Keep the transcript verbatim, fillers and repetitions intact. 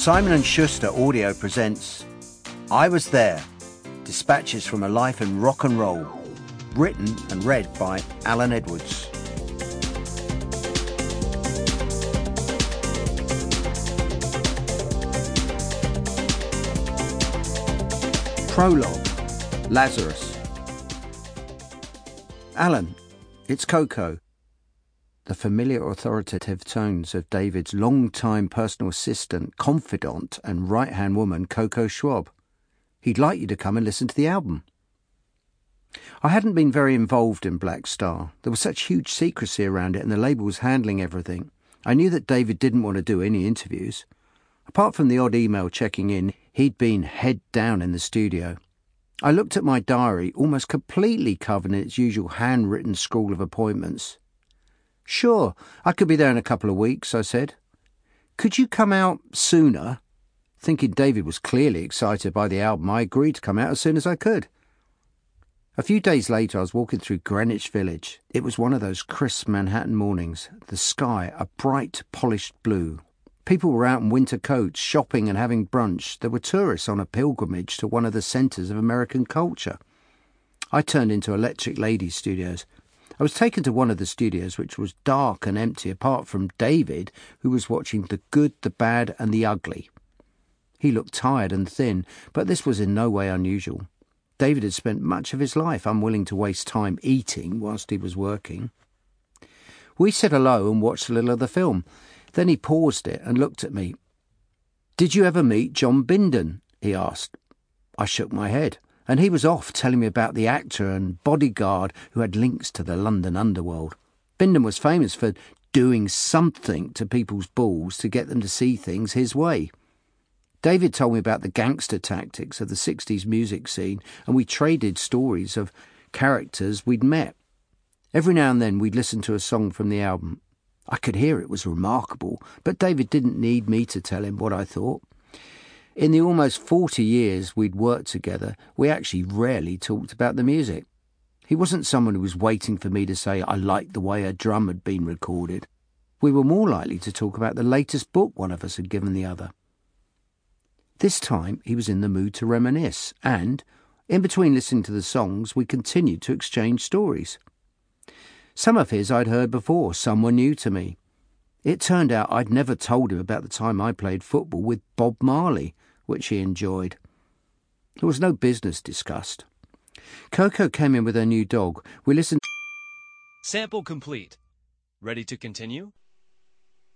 Simon and Schuster Audio presents I Was There, Dispatches from a Life in Rock and Roll, written and read by Alan Edwards. Prologue, Lazarus. Alan, it's Coco. The familiar authoritative tones of David's long-time personal assistant, confidant and right-hand woman, Coco Schwab. He'd like you to come and listen to the album. I hadn't been very involved in Black Star. There was such huge secrecy around it and the label was handling everything. I knew that David didn't want to do any interviews. Apart from the odd email checking in, he'd been head down in the studio. I looked at my diary, almost completely covered in its usual handwritten scrawl of appointments. "Sure, I could be there in a couple of weeks," I said. "Could you come out sooner?" Thinking David was clearly excited by the album, I agreed to come out as soon as I could. A few days later, I was walking through Greenwich Village. It was one of those crisp Manhattan mornings, the sky a bright, polished blue. People were out in winter coats, shopping and having brunch. There were tourists on a pilgrimage to one of the centres of American culture. I turned into Electric Lady Studios. I was taken to one of the studios, which was dark and empty, apart from David, who was watching The Good, the Bad and the Ugly. He looked tired and thin, but this was in no way unusual. David had spent much of his life unwilling to waste time eating whilst he was working. We said hello and watched a little of the film. Then he paused it and looked at me. "Did you ever meet John Bindon?" he asked. I shook my head. And he was off telling me about the actor and bodyguard who had links to the London underworld. Bindon was famous for doing something to people's balls to get them to see things his way. David told me about the gangster tactics of the sixties music scene, and we traded stories of characters we'd met. Every now and then we'd listen to a song from the album. I could hear it was remarkable, but David didn't need me to tell him what I thought. In the almost forty years we'd worked together, we actually rarely talked about the music. He wasn't someone who was waiting for me to say I liked the way a drum had been recorded. We were more likely to talk about the latest book one of us had given the other. This time he was in the mood to reminisce, and, in between listening to the songs, we continued to exchange stories. Some of his I'd heard before, some were new to me. It turned out I'd never told him about the time I played football with Bob Marley, which he enjoyed. There was no business discussed. Coco came in with her new dog. We listened. Sample complete. Ready to continue?